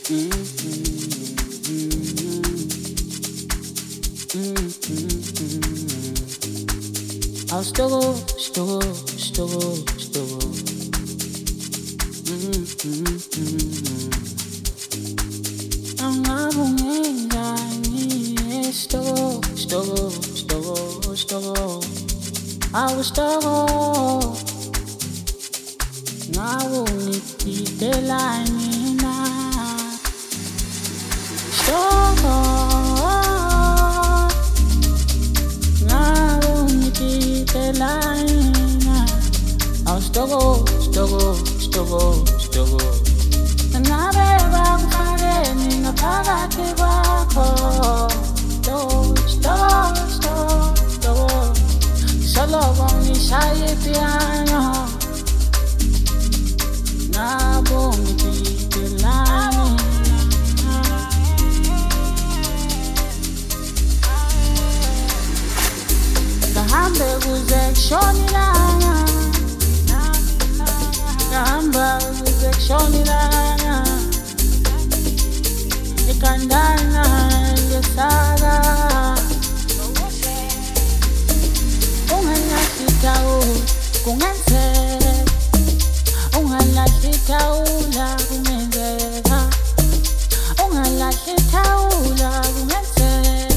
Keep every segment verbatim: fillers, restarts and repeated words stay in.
I'll struggle, struggle, struggle, struggle. Angabungengani, struggle, struggle, struggle, struggle. I will struggle. Ngawungiphikelani mina. Struggle. I'll struggle, struggle, struggle, struggle. Nabeba kufareni ngaphakathi kwakho. Struggle, struggle, struggle, struggle. Solo ngishaye piano. Nabo ngiphikelani. Ngahambe kuze kushone ilanga. Ngahamba kuze kushone ilanga. Ikandana yesaka. Ungalahli itawu kungenzeka. Ungalahli ithawula kungenzeka. Ungalahli ithawula kungenzeka.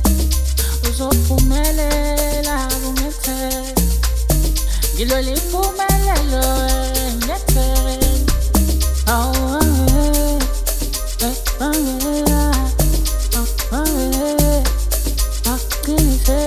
Uzophumelela kungenzeka. Ngilo limpumelelo engenzeka. Awu eh bangela. Bangela. Akinise.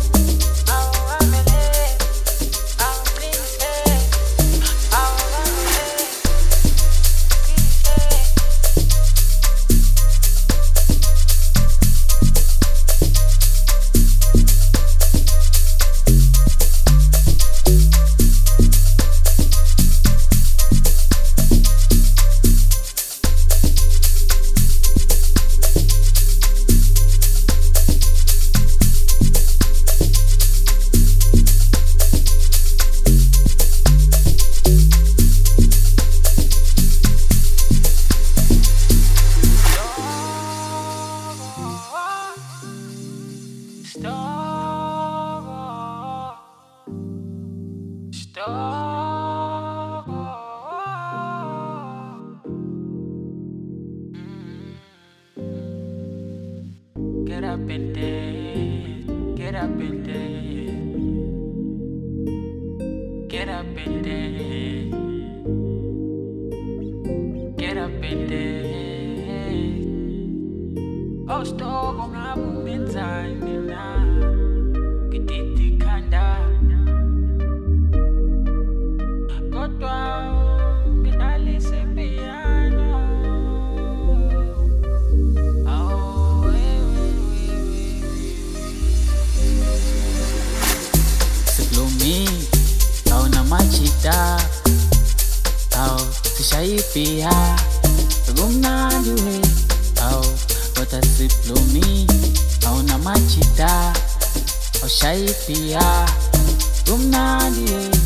Get up and dance, get up and dance, get up and dance, get up and dance. Oh, stop on my movement time now. Get it kanda. Go down, get a listen piano. Au na machita au sishaipia gumnadiwe au watasiplumi au na machita au shaipia gumnadiwe